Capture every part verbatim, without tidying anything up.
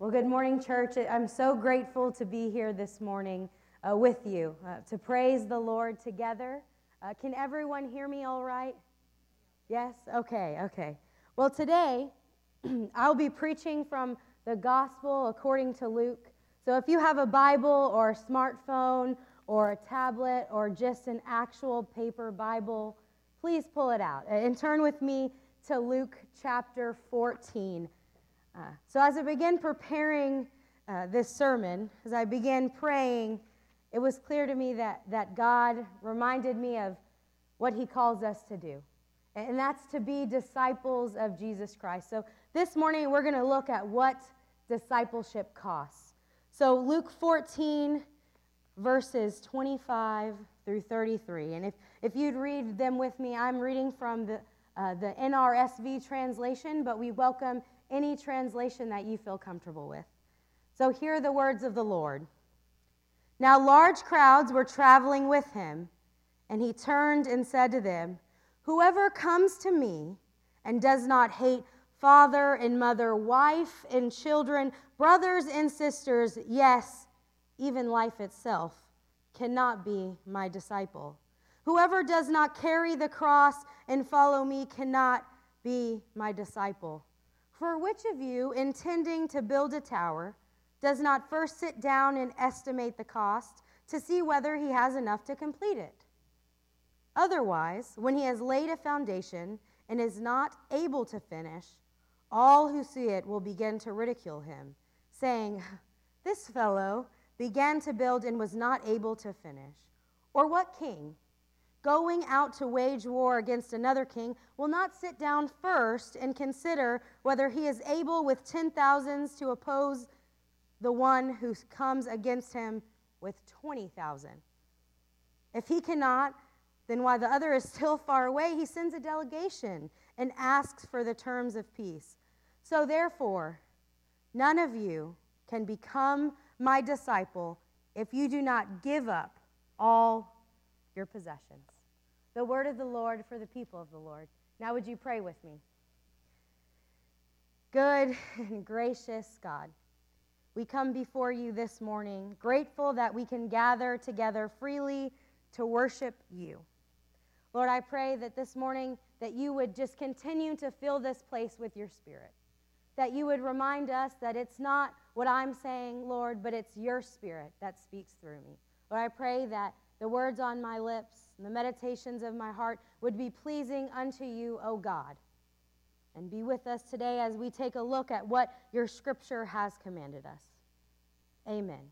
Well, good morning, church. I'm so grateful to be here this morning uh, with you uh, to praise the Lord together. Uh, can everyone hear me all right? Yes? Okay, okay. Well, today I'll be preaching from the Gospel according to Luke. So if you have a Bible or a smartphone or a tablet or just an actual paper Bible, please pull it out and turn with me to Luke chapter fourteen. Uh, so as I began preparing uh, this sermon, as I began praying, it was clear to me that, that God reminded me of what he calls us to do. And that's to be disciples of Jesus Christ. So this morning we're going to look at what discipleship costs. So Luke fourteen, verses twenty-five through thirty-three. And if, if you'd read them with me, I'm reading from the, uh, the N R S V translation, but we welcome any translation that you feel comfortable with. So hear the words of the Lord. Now large crowds were traveling with him, and he turned and said to them, "Whoever comes to me and does not hate father and mother, wife and children, brothers and sisters, yes, even life itself, cannot be my disciple. Whoever does not carry the cross and follow me cannot be my disciple. For which of you, intending to build a tower, does not first sit down and estimate the cost to see whether he has enough to complete it? Otherwise, when he has laid a foundation and is not able to finish, all who see it will begin to ridicule him, saying, 'This fellow began to build and was not able to finish.' Or what king, going out to wage war against another king, will not sit down first and consider whether he is able with ten thousands to oppose the one who comes against him with twenty thousand? If he cannot, then while the other is still far away, he sends a delegation and asks for the terms of peace. So therefore, none of you can become my disciple if you do not give up all your possessions." The word of the Lord for the people of the Lord. Now would you pray with me? Good and gracious God, we come before you this morning, grateful that we can gather together freely to worship you. Lord, I pray that this morning that you would just continue to fill this place with your Spirit, that you would remind us that it's not what I'm saying, Lord, but it's your Spirit that speaks through me. Lord, I pray that the words on my lips and the meditations of my heart would be pleasing unto you, O God. And be with us today as we take a look at what your scripture has commanded us. Amen.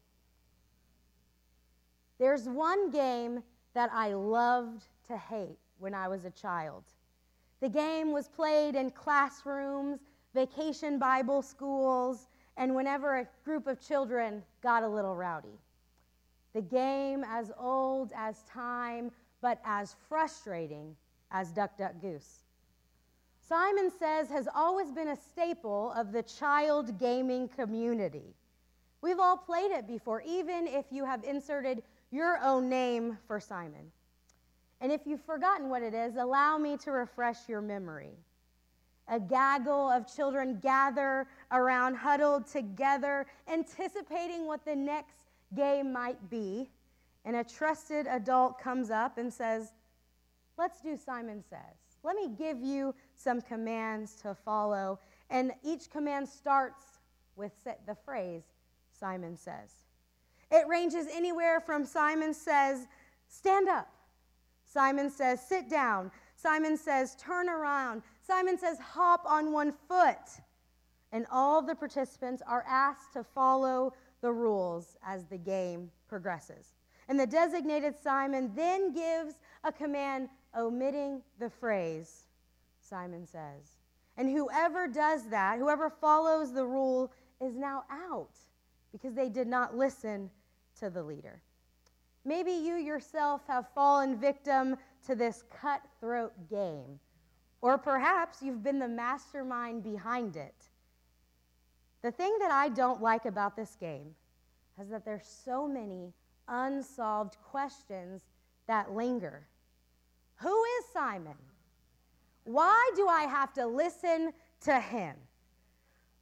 There's one game that I loved to hate when I was a child. The game was played in classrooms, vacation Bible schools, and whenever a group of children got a little rowdy. The game as old as time, but as frustrating as Duck, Duck, Goose. Simon Says has always been a staple of the child gaming community. We've all played it before, even if you have inserted your own name for Simon. And if you've forgotten what it is, allow me to refresh your memory. A gaggle of children gather around, huddled together, anticipating what the next game might be, and a trusted adult comes up and says, "Let's do Simon Says. Let me give you some commands to follow." And each command starts with the phrase, Simon Says. It ranges anywhere from Simon Says, "Stand up." Simon Says, "Sit down." Simon Says, "Turn around." Simon Says, "Hop on one foot." And all the participants are asked to follow the rules as the game progresses. And the designated Simon then gives a command omitting the phrase, Simon Says. And whoever does that, whoever follows the rule, is now out because they did not listen to the leader. Maybe you yourself have fallen victim to this cutthroat game, or perhaps you've been the mastermind behind it. The thing that I don't like about this game is that there's so many unsolved questions that linger. Who is Simon? Why do I have to listen to him?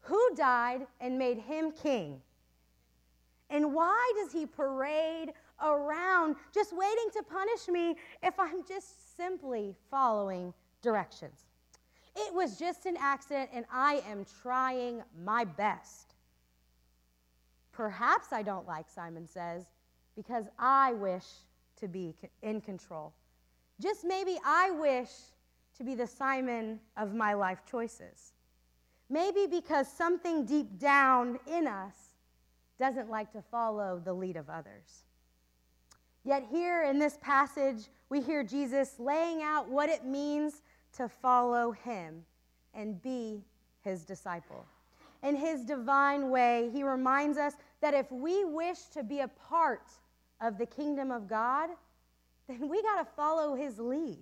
Who died and made him king? And why does he parade around just waiting to punish me if I'm just simply following directions? It was just an accident, and I am trying my best. Perhaps I don't like, Simon says, because I wish to be in control. Just maybe I wish to be the Simon of my life choices. Maybe because something deep down in us doesn't like to follow the lead of others. Yet here in this passage, we hear Jesus laying out what it means to follow him and be his disciple. In his divine way, he reminds us that if we wish to be a part of the kingdom of God, then we got to follow his lead.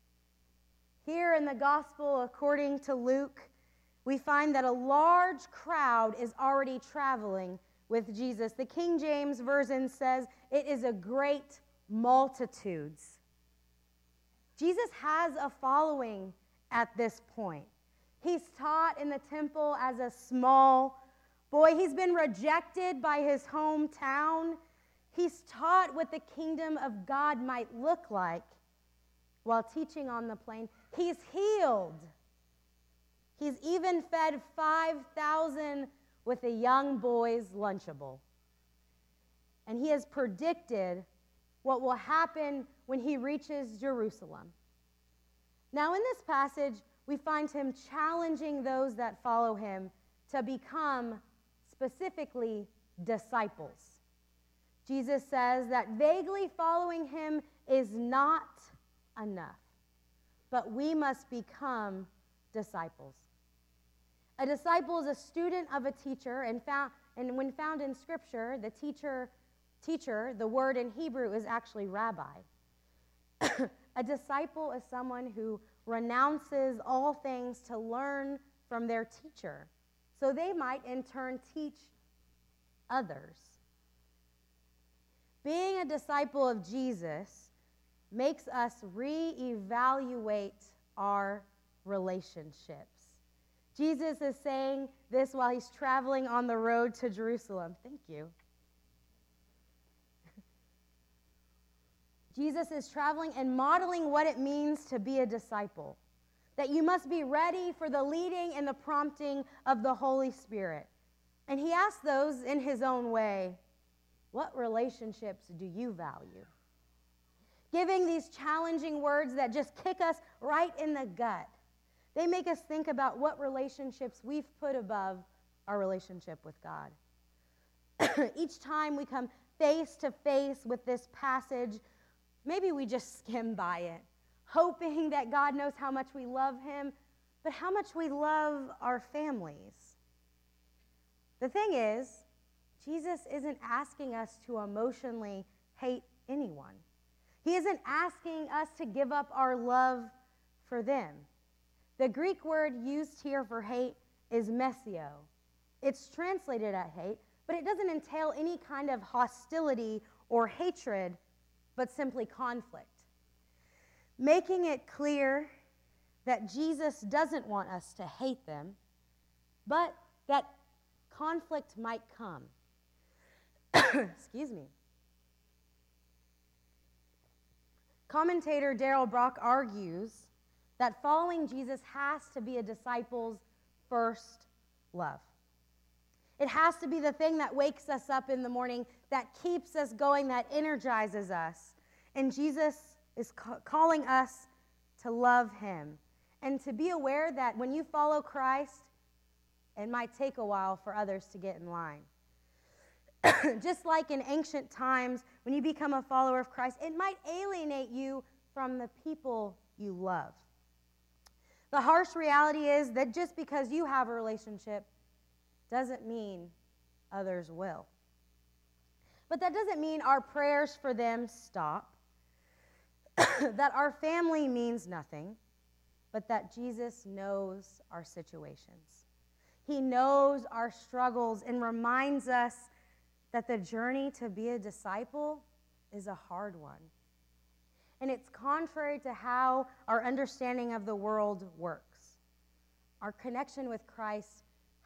Here in the gospel, according to Luke, we find that a large crowd is already traveling with Jesus. The King James Version says it is a great multitudes. Jesus has a following at this point. He's taught in the temple as a small boy. He's been rejected by his hometown. He's taught what the kingdom of God might look like while teaching on the plain. He's healed. He's even fed five thousand with a young boy's Lunchable. And he has predicted what will happen when he reaches Jerusalem. Now, in this passage, we find him challenging those that follow him to become specifically disciples. Jesus says that vaguely following him is not enough, but we must become disciples. A disciple is a student of a teacher, and found, and when found in Scripture, the teacher, teacher, the word in Hebrew is actually rabbi. A disciple is someone who renounces all things to learn from their teacher, so they might in turn teach others. Being a disciple of Jesus makes us reevaluate our relationships. Jesus is saying this while he's traveling on the road to Jerusalem. Thank you. Jesus is traveling and modeling what it means to be a disciple. That you must be ready for the leading and the prompting of the Holy Spirit. And he asks those in his own way, what relationships do you value? Giving these challenging words that just kick us right in the gut. They make us think about what relationships we've put above our relationship with God. Each time we come face to face with this passage, maybe we just skim by it, hoping that God knows how much we love him, but how much we love our families. The thing is, Jesus isn't asking us to emotionally hate anyone. He isn't asking us to give up our love for them. The Greek word used here for hate is mesio. It's translated as hate, but it doesn't entail any kind of hostility or hatred, but simply conflict. Making it clear that Jesus doesn't want us to hate them, but that conflict might come. Excuse me. Commentator Daryl Brock argues that following Jesus has to be a disciple's first love. It has to be the thing that wakes us up in the morning, that keeps us going, that energizes us. And Jesus is ca- calling us to love him and to be aware that when you follow Christ, it might take a while for others to get in line. Just like in ancient times, when you become a follower of Christ, it might alienate you from the people you love. The harsh reality is that just because you have a relationship doesn't mean others will. But that doesn't mean our prayers for them stop, that our family means nothing, but that Jesus knows our situations. He knows our struggles and reminds us that the journey to be a disciple is a hard one. And it's contrary to how our understanding of the world works. Our connection with Christ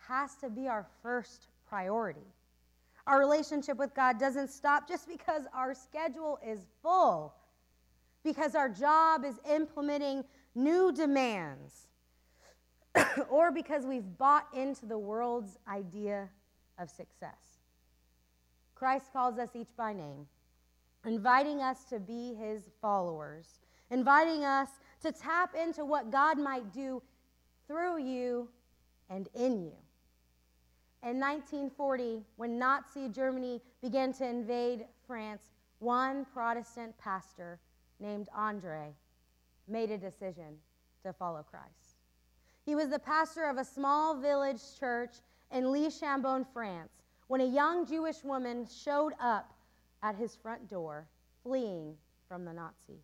has to be our first priority. Our relationship with God doesn't stop just because our schedule is full, because our job is implementing new demands, or because we've bought into the world's idea of success. Christ calls us each by name, inviting us to be his followers, inviting us to tap into what God might do through you and in you. In nineteen forty, when Nazi Germany began to invade France, one Protestant pastor named Andre made a decision to follow Christ. He was the pastor of a small village church in Le Chambon, France, when a young Jewish woman showed up at his front door, fleeing from the Nazis.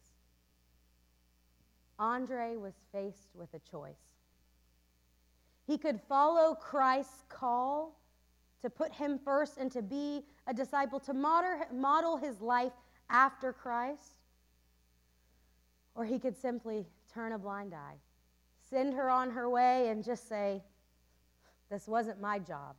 Andre was faced with a choice. He could follow Christ's call to put him first and to be a disciple, to model his life after Christ, or he could simply turn a blind eye, send her on her way, and just say, this wasn't my job.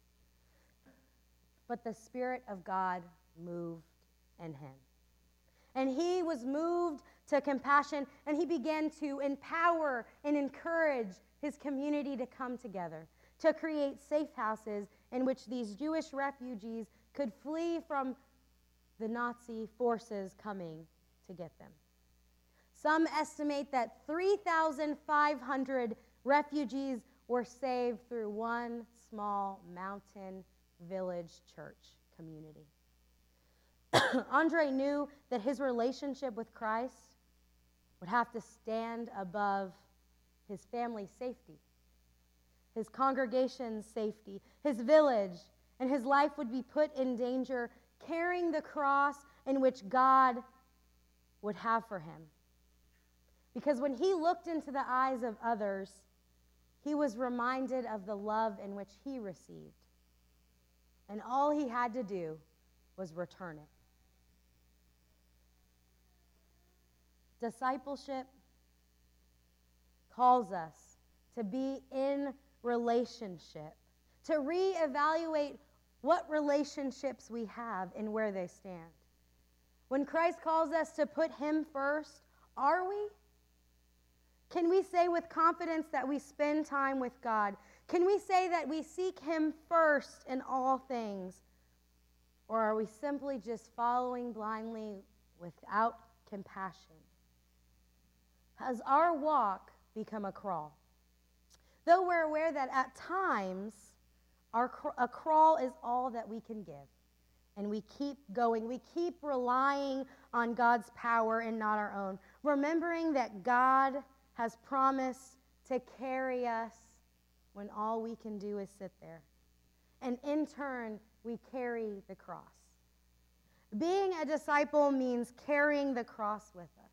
But the Spirit of God moved in him. And he was moved to compassion, and he began to empower and encourage his community to come together, to create safe houses in which these Jewish refugees could flee from the Nazi forces coming to get them. Some estimate that three thousand five hundred refugees were saved through one small mountain village church community. Andre knew that his relationship with Christ would have to stand above his family's safety, his congregation's safety, his village, and his life would be put in danger carrying the cross in which God would have for him. Because when he looked into the eyes of others, he was reminded of the love in which he received. And all he had to do was return it. Discipleship calls us to be in relationship, to reevaluate what relationships we have and where they stand. When Christ calls us to put him first, are we? Can we say with confidence that we spend time with God? Can we say that we seek him first in all things? Or are we simply just following blindly without compassion? Has our walk become a crawl? Though we're aware that at times our cr- a crawl is all that we can give, and we keep going, we keep relying on God's power and not our own, remembering that God has promised to carry us when all we can do is sit there. And in turn, we carry the cross. Being a disciple means carrying the cross with us.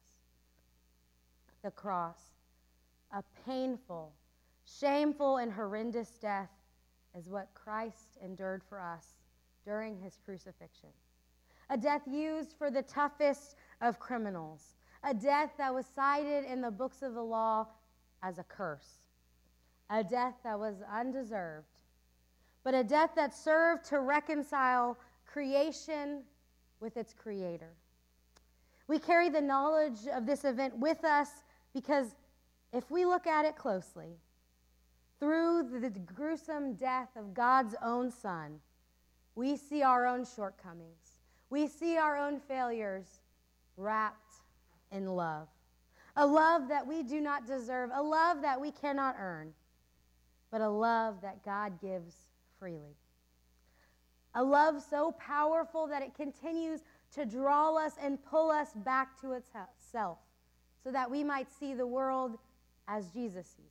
The cross, a painful, shameful, and horrendous death, is what Christ endured for us during his crucifixion. A death used for the toughest of criminals. A death that was cited in the books of the law as a curse. A death that was undeserved, but a death that served to reconcile creation with its creator. We carry the knowledge of this event with us because if we look at it closely, through the gruesome death of God's own Son, we see our own shortcomings. We see our own failures wrapped in love. A love that we do not deserve, a love that we cannot earn, but a love that God gives freely. A love so powerful that it continues to draw us and pull us back to itself so that we might see the world as Jesus sees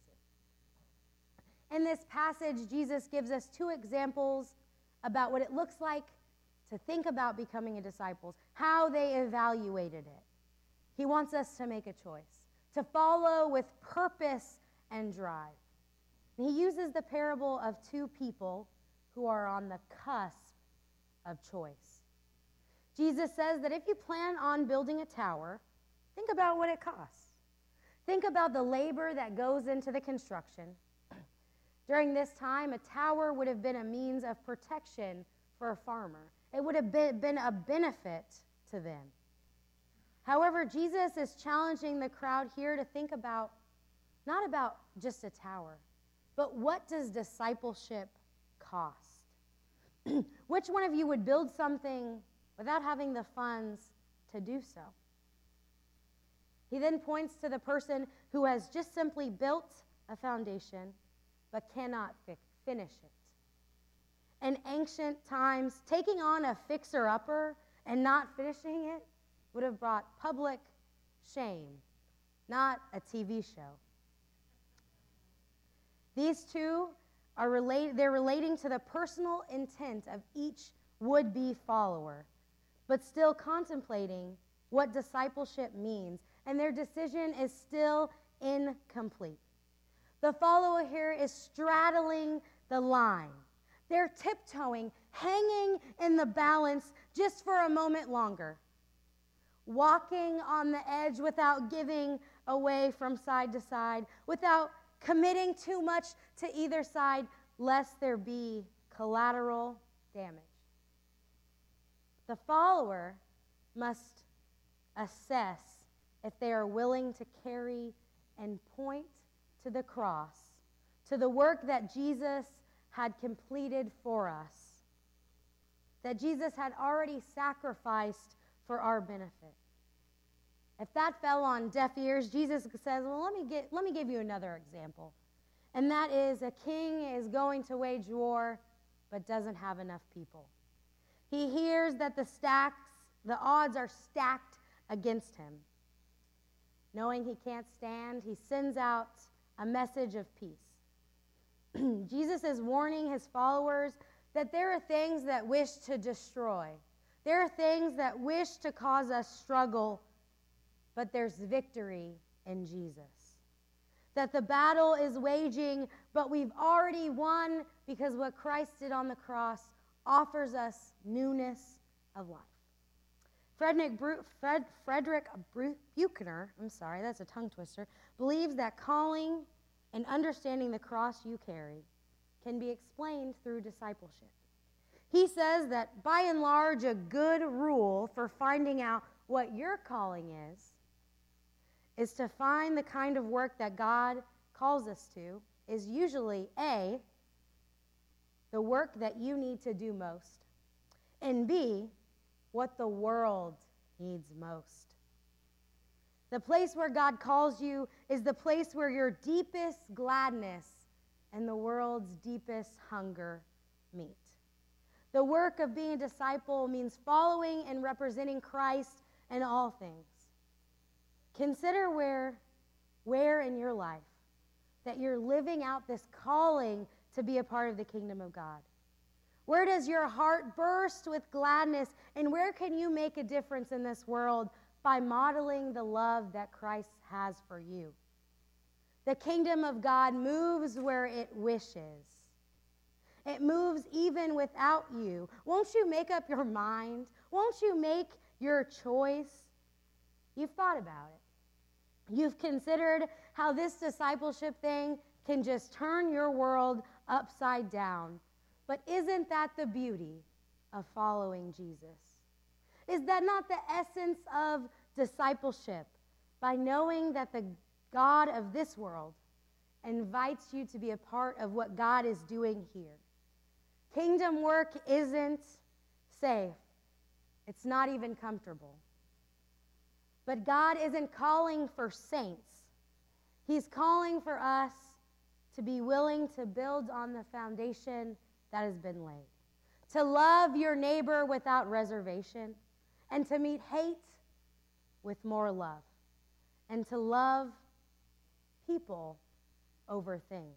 it. In this passage, Jesus gives us two examples about what it looks like to think about becoming a disciple, how they evaluated it. He wants us to make a choice, to follow with purpose and drive. And he uses the parable of two people who are on the cusp of choice. Jesus says that if you plan on building a tower, think about what it costs. Think about the labor that goes into the construction. During this time, a tower would have been a means of protection for a farmer. It would have been, been a benefit to them. However, Jesus is challenging the crowd here to think about, not about just a tower, but what does discipleship cost? Which one of you would build something without having the funds to do so? He then points to the person who has just simply built a foundation but cannot fi- finish it. In ancient times, taking on a fixer-upper and not finishing it would have brought public shame, not a T V show. These two are related, they're relating to the personal intent of each would-be follower, but still contemplating what discipleship means, and their decision is still incomplete. The follower here is straddling the line. They're tiptoeing, hanging in the balance just for a moment longer, walking on the edge without giving away from side to side, without committing too much to either side, lest there be collateral damage. The follower must assess if they are willing to carry and point to the cross, to the work that Jesus had completed for us, that Jesus had already sacrificed for our benefit. If that fell on deaf ears, Jesus says, well, let me get, let me give you another example. And that is, a king is going to wage war, but doesn't have enough people. He hears that the stacks, the odds are stacked against him. Knowing he can't stand, he sends out a message of peace. Jesus is warning his followers that there are things that wish to destroy. There are things that wish to cause us struggle, but there's victory in Jesus. That the battle is waging, but we've already won because what Christ did on the cross offers us newness of life. Frederick, Bru- Fred, Frederick Bru- Buechner, I'm sorry, that's a tongue twister, believes that calling and understanding the cross you carry can be explained through discipleship. He says that by and large, a good rule for finding out what your calling is, is to find the kind of work that God calls us to is usually A, the work that you need to do most, and B, what the world needs most. The place where God calls you is the place where your deepest gladness and the world's deepest hunger meet. The work of being a disciple means following and representing Christ in all things. Consider where, where in your life that you're living out this calling to be a part of the kingdom of God. Where does your heart burst with gladness, and where can you make a difference in this world by modeling the love that Christ has for you? The kingdom of God moves where it wishes. It moves even without you. Won't you make up your mind? Won't you make your choice? You've thought about it. You've considered how this discipleship thing can just turn your world upside down. But isn't that the beauty of following Jesus? Is that not the essence of discipleship? By knowing that the God of this world invites you to be a part of what God is doing here. Kingdom work isn't safe. It's not even comfortable. But God isn't calling for saints. He's calling for us to be willing to build on the foundation that has been laid. To love your neighbor without reservation, and to meet hate with more love, and to love people over things.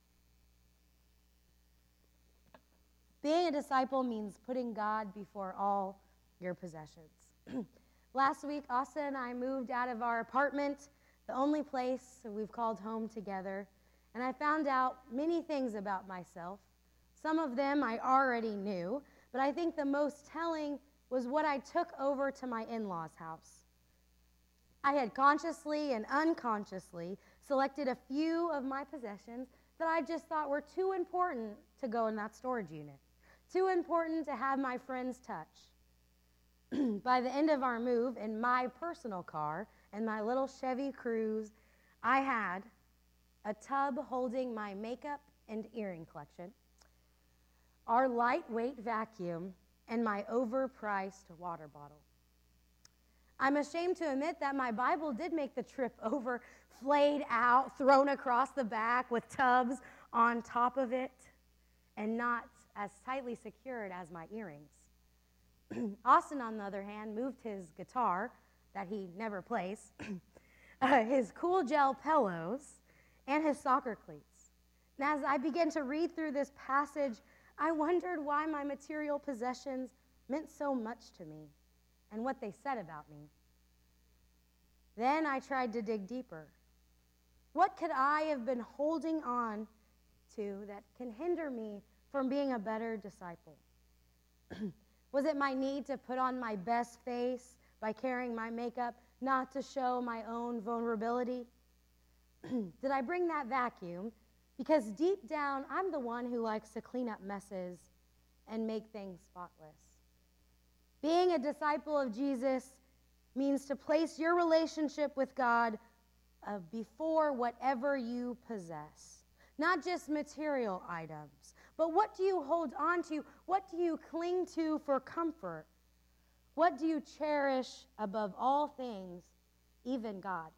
Being a disciple means putting God before all your possessions. Last week, Asa and I moved out of our apartment, the only place we've called home together, and I found out many things about myself. Some of them I already knew, but I think the most telling was what I took over to my in-laws' house. I had consciously and unconsciously selected a few of my possessions that I just thought were too important to go in that storage unit, too important to have my friends touch. By the end of our move, in my personal car and my little Chevy Cruze, I had a tub holding my makeup and earring collection, our lightweight vacuum, and my overpriced water bottle. I'm ashamed to admit that my Bible did make the trip over, flayed out, thrown across the back with tubs on top of it, and not as tightly secured as my earrings. Austin, on the other hand, moved his guitar, that he never plays, uh, his cool gel pillows, and his soccer cleats. And as I began to read through this passage, I wondered why my material possessions meant so much to me and what they said about me. Then I tried to dig deeper. What could I have been holding on to that can hinder me from being a better disciple? Was it my need to put on my best face by carrying my makeup, not to show my own vulnerability? Did I bring that vacuum because deep down I'm the one who likes to clean up messes and make things spotless? Being a disciple of Jesus means to place your relationship with God uh, before whatever you possess. Not just material items, but what do you hold on to? What do you cling to for comfort? What do you cherish above all things, even God?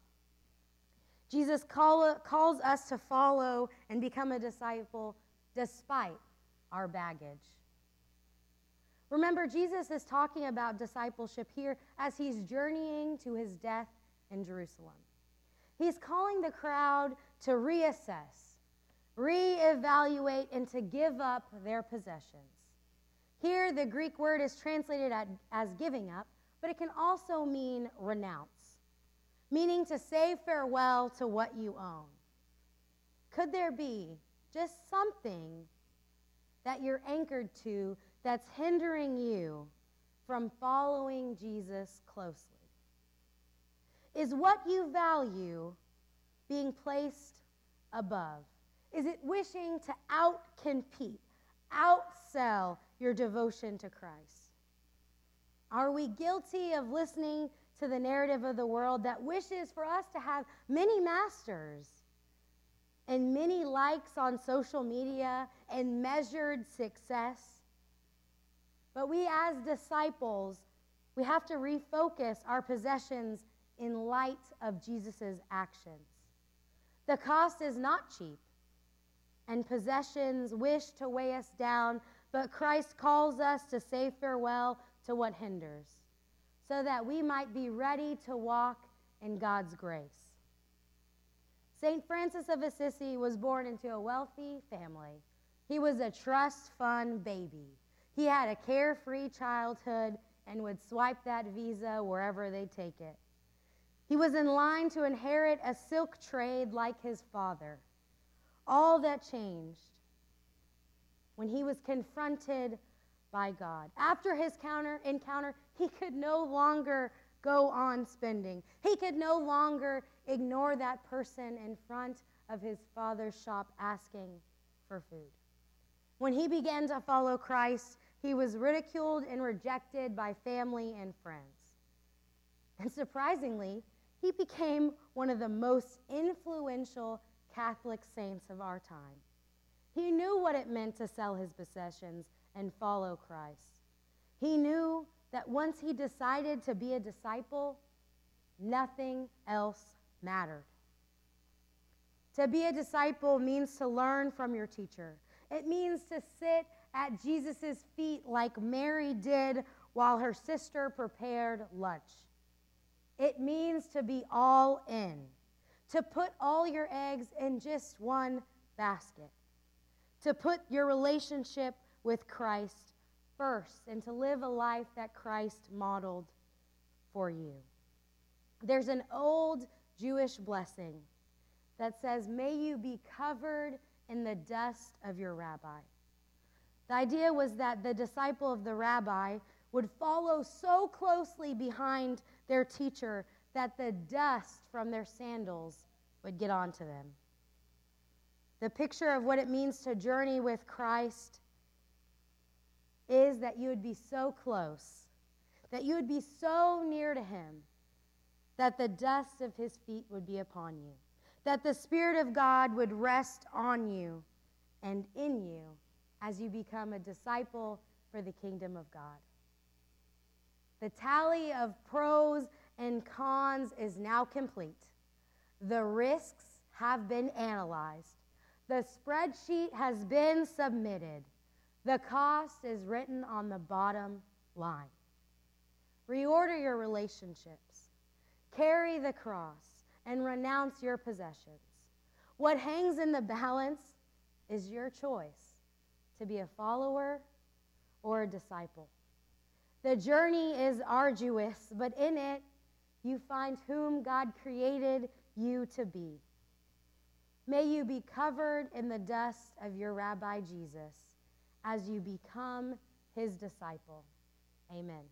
Jesus call, calls us to follow and become a disciple despite our baggage. Remember, Jesus is talking about discipleship here as he's journeying to his death in Jerusalem. He's calling the crowd to reassess, reevaluate, and to give up their possessions. Here, the Greek word is translated as giving up, but it can also mean renounce, meaning to say farewell to what you own. Could there be just something that you're anchored to that's hindering you from following Jesus closely? Is what you value being placed above? Is it wishing to out-compete, outsell your devotion to Christ? Are we guilty of listening to the narrative of the world that wishes for us to have many masters and many likes on social media and measured success? But we as disciples, we have to refocus our possessions in light of Jesus' actions. The cost is not cheap, and possessions wish to weigh us down, but Christ calls us to say farewell to what hinders, so that we might be ready to walk in God's grace. Saint Francis of Assisi was born into a wealthy family. He was a trust fund baby. He had a carefree childhood and would swipe that visa wherever they take it. He was in line to inherit a silk trade like his father. All that changed when he was confronted by God. After his counter, encounter, he could no longer go on spending. He could no longer ignore that person in front of his father's shop asking for food. When he began to follow Christ, he was ridiculed and rejected by family and friends. And surprisingly, he became one of the most influential Catholic saints of our time. He knew what it meant to sell his possessions and follow Christ. He knew that once he decided to be a disciple, nothing else mattered. To be a disciple means to learn from your teacher. It means to sit at Jesus' feet like Mary did while her sister prepared lunch. It means to be all in, to put all your eggs in just one basket, to put your relationship with Christ first, and to live a life that Christ modeled for you. There's an old Jewish blessing that says, "May you be covered in the dust of your rabbi." The idea was that the disciple of the rabbi would follow so closely behind their teacher that the dust from their sandals would get onto them. The picture of what it means to journey with Christ is that you would be so close, that you would be so near to him, that the dust of his feet would be upon you, that the Spirit of God would rest on you and in you as you become a disciple for the kingdom of God. The tally of pros and cons is now complete. The risks have been analyzed. The spreadsheet has been submitted. The cost is written on the bottom line. Reorder your relationships. Carry the cross and renounce your possessions. What hangs in the balance is your choice to be a follower or a disciple. The journey is arduous, but in it, you find whom God created you to be. May you be covered in the dust of your Rabbi Jesus as you become his disciple. Amen.